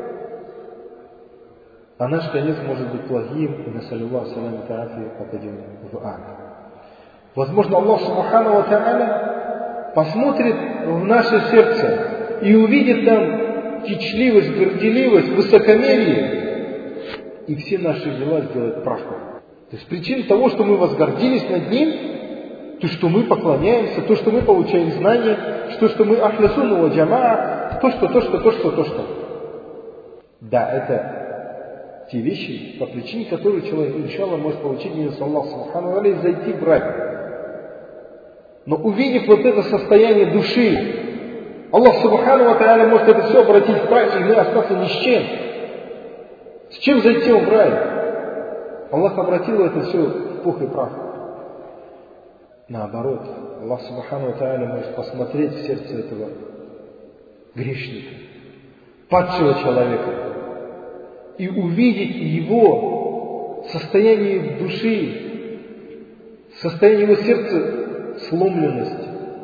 а наш конец может быть плохим, и насалюллах салям таафи попадем в ад. Возможно, Аллах Субхану ва Тааля посмотрит в наше сердце и увидит там кичливость, горделивость, высокомерие, и все наши дела сделает прахом. То есть причина того, что мы возгордились над ним, то, что мы поклоняемся, то, что мы получаем знания, что мы ахля сунна ва джамаа, то, что. Да, это те вещи, по причине которой человек, иншаллах, может получить милость Аллаха Субхану ва Тааля и зайти в рай. Но увидев вот это состояние души, Аллах Субхану ва Тааля может это все обратить в рай, и мы остаться ни с чем. С чем зайти в рай? Аллах обратил это все в пух и прах. Наоборот, Аллах Субхану ва Тааля может посмотреть в сердце этого грешника, падшего человека, и увидеть его состояние души, состояние его сердца, сломленность,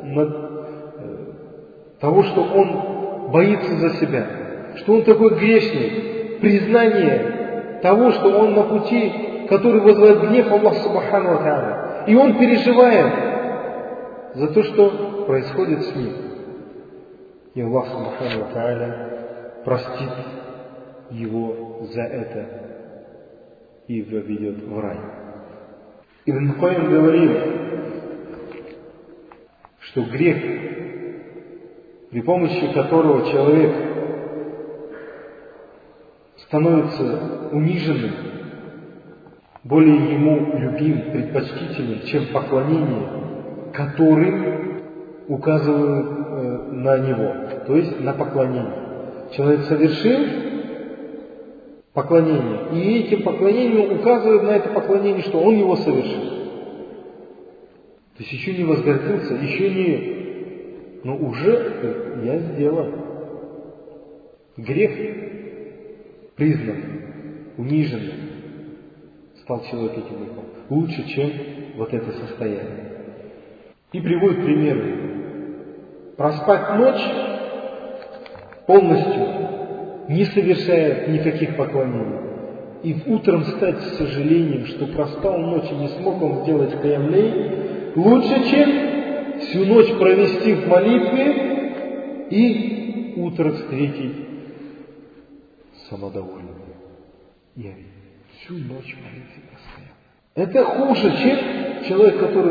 того, что он боится за себя, что он такой грешник, признание того, что он на пути, который вызывает гнев Аллаха Субхану ва Тааля. И он переживает за то, что происходит с ним. И Аллах Субхану ва Тааля простит его за это и введет в рай. Ибн Кайим говорил, что грех, при помощи которого человек становится униженным, более ему любим, предпочтительным, чем поклонение, которым указывают на него, то есть на поклонение. Человек совершил поклонение, и этим поклонением указывает на это поклонение, что он его совершил. То есть еще не возгордился, еще не... Но уже я сделал. Грех признан, унижен, стал человек этим грехом. Лучше, чем вот это состояние. И приводит примеры. Проспать ночь полностью, не совершая никаких поклонений. И утром встать с сожалением, что проспал ночь и не смог он сделать киям лейль, лучше, чем всю ночь провести в молитве и утро встретить самодовольным. Я всю ночь в молитве простоял. Это хуже, чем человек, который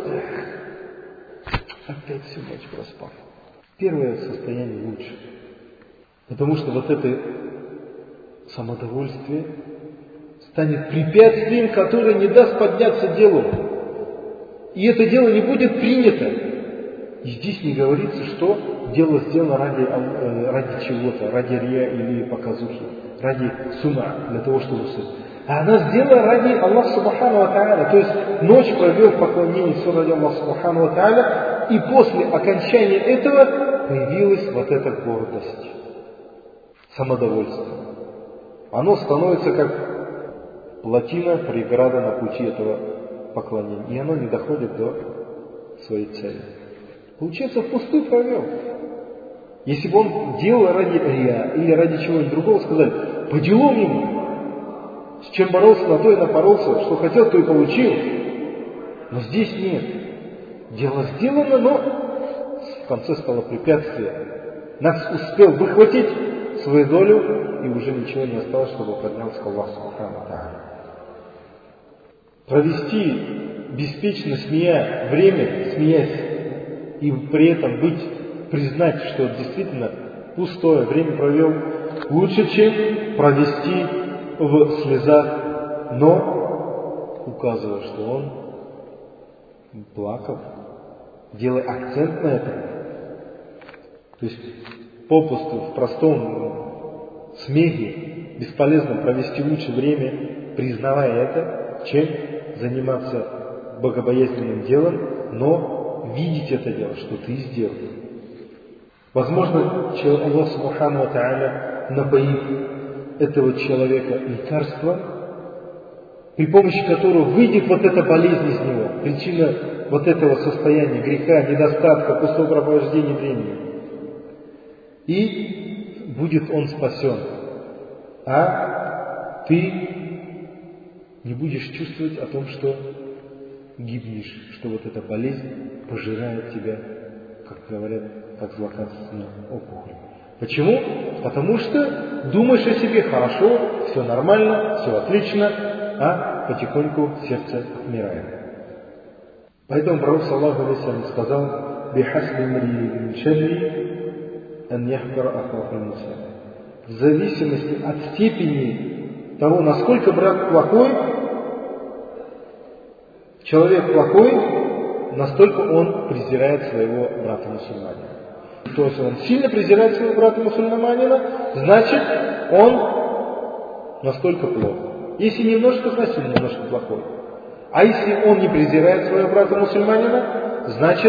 опять всю ночь проспал. Первое состояние лучше. Потому что вот это самодовольствие станет препятствием, которое не даст подняться делу. И это дело не будет принято. И здесь не говорится, что дело сделано ради чего-то, ради рия или показухи, ради сума, для того, чтобы а она сделала ради Аллаха Субхану ва Тааля. То есть ночь провел в поклонении все ради Аллаха Субхану ва Тааля, и после окончания этого появилась вот эта гордость, самодовольство. Оно становится как плотина, преграда на пути этого поклонения, и оно не доходит до своей цели. Получается, впустую провел. Если бы он делал ради рия или ради чего-нибудь другого, сказали, по делам ему. С чем боролся, на то и напоролся, что хотел, то и получил. Но здесь нет. Дело сделано, но в конце стало препятствие. Нас успел выхватить свою долю, и уже ничего не осталось, чтобы поднялся к Аллаху Субхану ва Тааля. Провести беспечно смеясь, и при этом признать, что действительно пустое время провел, лучше, чем провести в слезах, но указывая, что он плакал, делая акцент на этом. То есть попусту, в простом смехе бесполезно провести лучше время, признавая это, чем заниматься богобоязненным делом, но видеть это дело, что ты сделал. Возможно, Аллах Субхану ва Тааля напоит этого человека лекарством, при помощи которого выйдет вот эта болезнь из него, причина вот этого состояния греха, недостатка, пустого провождения времени. И будет он спасен. А ты не будешь чувствовать о том, что гибнешь, что вот эта болезнь пожирает тебя, как говорят, как злокачественную опухоль. Почему? Потому что думаешь о себе хорошо, все нормально, все отлично, а потихоньку сердце отмирает. Поэтому пророк саллаллаху алейхи ва саллям сказал: «Бихасби мри мин шарри ан яхкара ахаху муслим». В зависимости от степени того, насколько брат плохой, человек плохой, настолько он презирает своего брата мусульманина. То есть он сильно презирает своего брата мусульманина, значит он настолько плох. Если немножко, значит он немножко плохой. А если он не презирает своего брата мусульманина, значит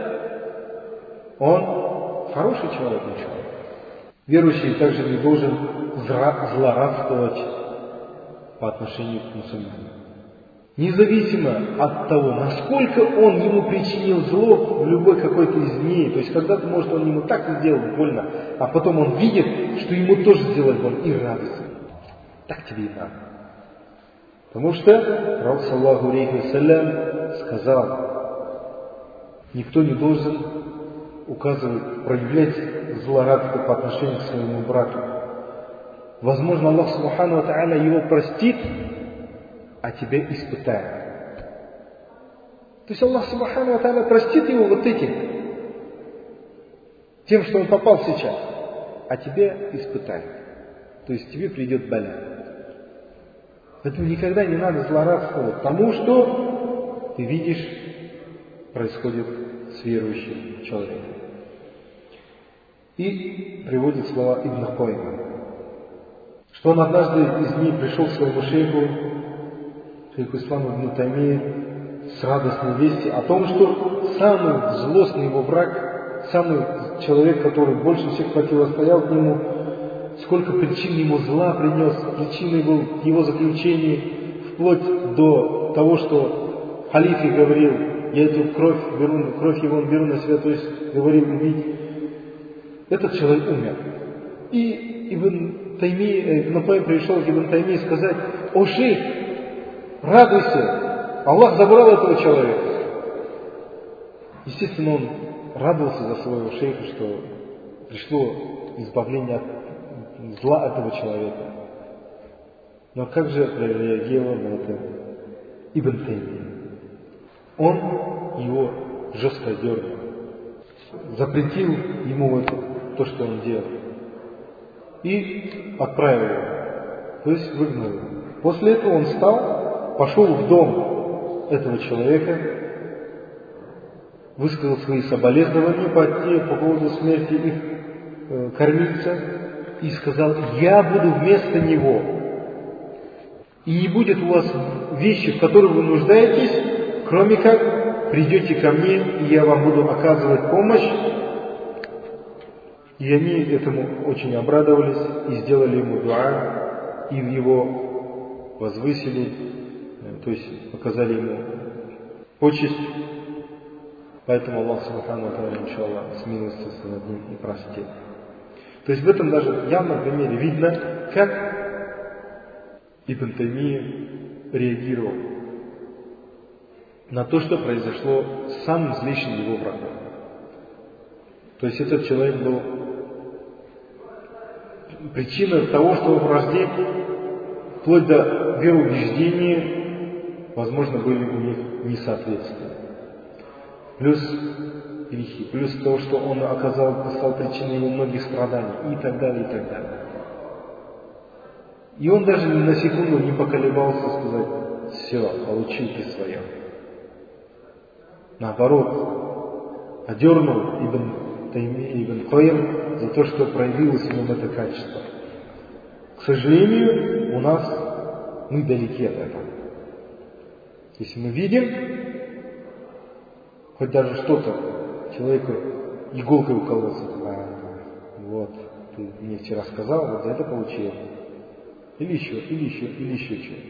он хороший человек, не человек. Верующий также не должен злорадствовать по отношению к мусульманину. Независимо от того, насколько он ему причинил зло в любой какой-то из дней. То есть когда-то, может, он ему так сделал больно, а потом он видит, что ему тоже сделали больно, и радуется. Так тебе и надо. Потому что пророк саллаллаху алейхи ва саллям сказал: никто не должен проявлять злорадство по отношению к своему брату. Возможно, Аллах Субхану ва Тааля его простит, а тебя испытает. То есть Аллах Субхану ва Тааля простит его вот этим, тем, что он попал сейчас, а тебя испытает. То есть тебе придет бала. Поэтому никогда не надо злорадствовать тому, что ты видишь происходит с верующим человеком. И приводит слова Ибн Койма, что он однажды из дней пришел к своему шейху ислама Ибн Таймия, с радостной вестью о том, что самый злостный его враг, самый человек, который больше всех противостоял к нему, сколько причин ему зла принес, причиной был его заключение, вплоть до того, что халиф говорил: я эту кровь его беру на себя, то есть говорил убить, этот человек умер. И Ибн Кайим пришел к Ибн Таймии сказать: о шейх, радуйся, Аллах забрал этого человека. Естественно, он радовался за своего шейха, что пришло избавление от зла этого человека. Но как же реагировал на это Ибн Таймия? Он его жестко дернул, запретил ему то, что он делал, и отправил его, то есть выгнал его. После этого он встал, пошел в дом этого человека, высказал свои соболезнования по поводу смерти их кормильца и сказал: я буду вместо него, и не будет у вас вещи, в которых вы нуждаетесь, кроме как придете ко мне, и я вам буду оказывать помощь. И они этому очень обрадовались и сделали ему дуа, и его возвысили, то есть показали ему почесть. Поэтому Аллах Субхану ва Тааля, иншаллах, смилостился над ним и простил. То есть в этом даже явном примере видно, как Ибн Таймия реагировал на то, что произошло с самым злейшим его врагом. То есть этот человек был причиной того, что в вражде, вплоть до вероубеждения, возможно, были у них несоответствия. Плюс грехи, плюс то, что он стал причиной ему многих страданий, и так далее, и так далее. И он даже ни на секунду не поколебался сказать: все, получил ты свое. Наоборот, одернул Ибн Кайим за то, что проявилось в нем это качество. К сожалению, у нас мы далеки от этого. Если мы видим, хоть даже что-то, человеку иголкой уколоться: вот, ты мне вчера сказал, вот за это получил. Или еще что-то.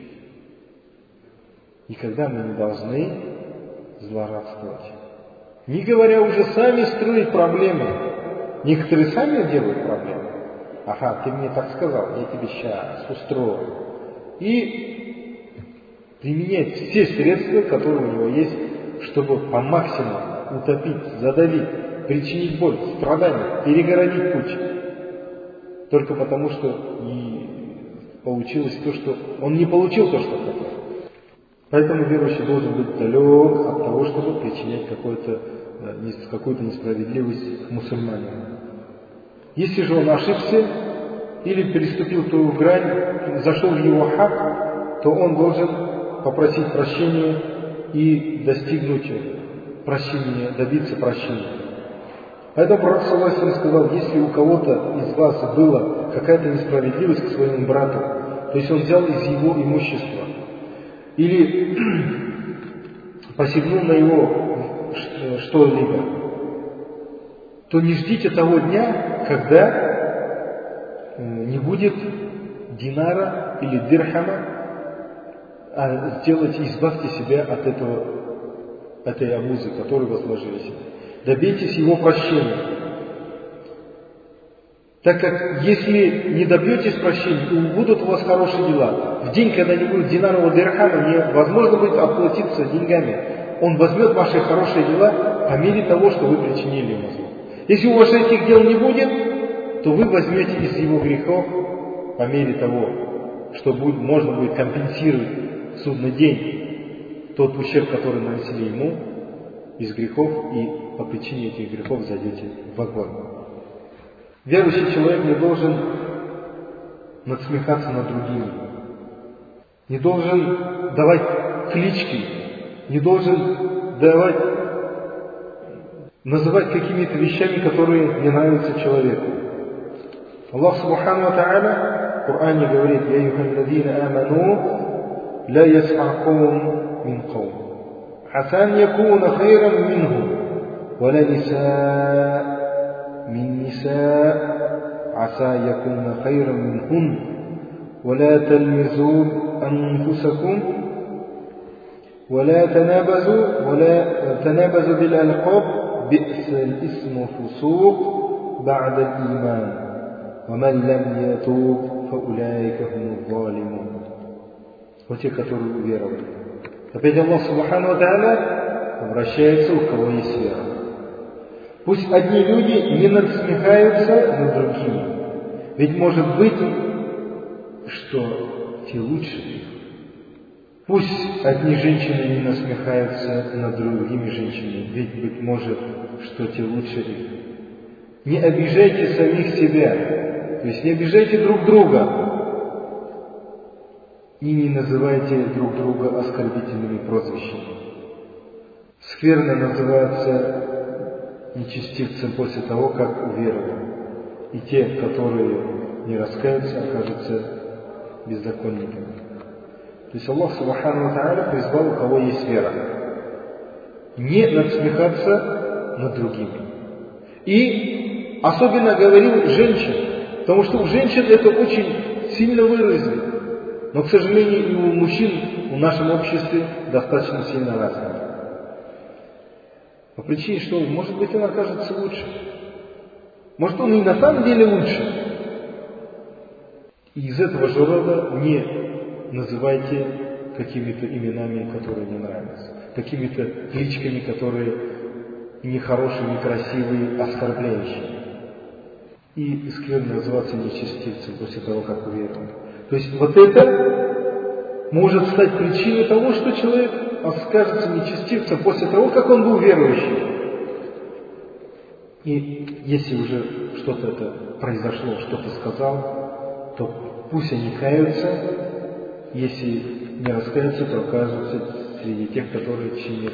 И когда мы не должны злорадствовать. Не говоря уже сами строить проблемы. Некоторые сами делают проблемы. Ага, ты мне так сказал, я тебе сейчас устрою. И применять все средства, которые у него есть, чтобы по максимуму утопить, задавить, причинить боль, страдания, перегородить путь. Только потому, что и получилось то, что он не получил то, что хотел. Поэтому верующий должен быть далек от того, чтобы причинять какую-то несправедливость к мусульманину. Если же он ошибся или переступил ту грань, зашел в его хак, то он должен попросить прощения и достигнуть прощения, добиться прощения. Поэтому Пророк саллаллаху алейхи ва саллям сказал: если у кого-то из вас была какая-то несправедливость к своему брату, то есть он взял из его имущества, или посягнул на его что-либо, то не ждите того дня, когда не будет динара или дирхама, а избавьте себя от этой обузы, которую возложили себе. Добейтесь его прощения. Так как если не добьетесь прощения, будут у вас хорошие дела. В день, когда не будет динарова дирхама, невозможно будет оплатиться деньгами. Он возьмет ваши хорошие дела по мере того, что вы причинили ему зло. Если у вас этих дел не будет, то вы возьмете из его грехов по мере того, что можно будет компенсировать в судный день тот ущерб, который нанесли ему из грехов, и по причине этих грехов зайдете в огонь. Верующий человек не должен надсмехаться над другими, не должен давать клички, не должен называть какими-то вещами, которые не нравятся человеку. Аллах Субхану ва Тааля в Коране говорит: «Я юхалладина аману ла ясхар каум мин каум хасан якуна хайран минхум ва ла ниса من نساء عسى يكون خيرا منهن ولا تلمزوا أنفسكم ولا تنابزوا بالألقاب بئس الاسم فسوق بعد الإيمان ومن لم يتوب فأولئك هم الظالمون. Вот те, которые уверовали. Опять Аллах Субхану ва Тааля обращается, у кого есть вера. Пусть одни люди не насмехаются над другими. Ведь может быть, что те лучше их. Пусть одни женщины не насмехаются над другими женщинами, ведь быть может, что те лучше их. Не обижайте самих себя, то есть не обижайте друг друга и не называйте друг друга оскорбительными прозвищами. Скверно называется нечестивцем после того, как уверовал. И те, которые не раскаются, окажутся беззаконниками. То есть Аллах Субхану ва Тааля призвал, у кого есть вера, не насмехаться над другими. И особенно говорил женщин, потому что у женщин это очень сильно выразено. Но, к сожалению, и у мужчин в нашем обществе достаточно сильно развито. По причине, что, может быть, он окажется лучше. Может, он и на самом деле лучше. И из этого же рода не называйте какими-то именами, которые не нравятся. Какими-то кличками, которые нехорошие, некрасивые, оскорбляющие. И скверно называться нечестивцем после того, как уверовал. То есть вот это может стать причиной того, что человек скажется нечестивцем после того, как он был верующим. И если уже что-то это произошло, что-то сказал, то пусть они каются. Если не раскаются, то окажутся среди тех, которые чинят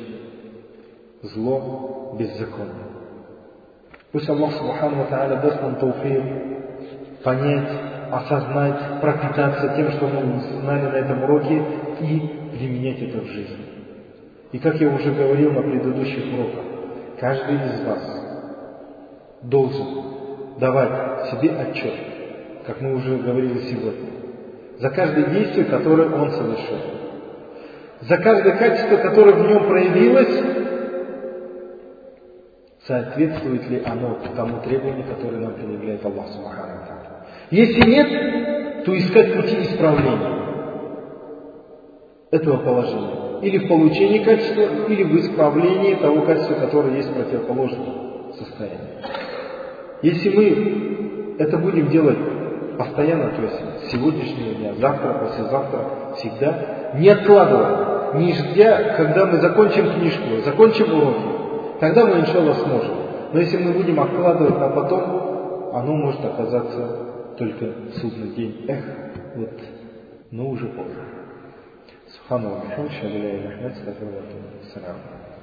зло, беззаконие. Пусть Аллах Субхану ва Тааля даст нам тауфик понять, осознать, пропитаться тем, что мы узнали на этом уроке, и применять это в жизни. И как я уже говорил на предыдущих уроках, каждый из вас должен давать себе отчет, как мы уже говорили сегодня, за каждое действие, которое он совершил, за каждое качество, которое в нем проявилось, соответствует ли оно тому требованию, которое нам предъявляет Аллах Субхану ва Тааля. Если нет, то искать пути исправления этого положения. Или в получении качества, или в исправлении того качества, которое есть противоположное состояние. Если мы это будем делать постоянно, то есть с сегодняшнего дня, завтра, послезавтра, всегда, не откладывая, не ждя, когда мы закончим книжку, закончим уроки, тогда мы, иншаллах, сможем. Но если мы будем откладывать на потом, оно может оказаться только в судный день. Но уже поздно. Субханаллах,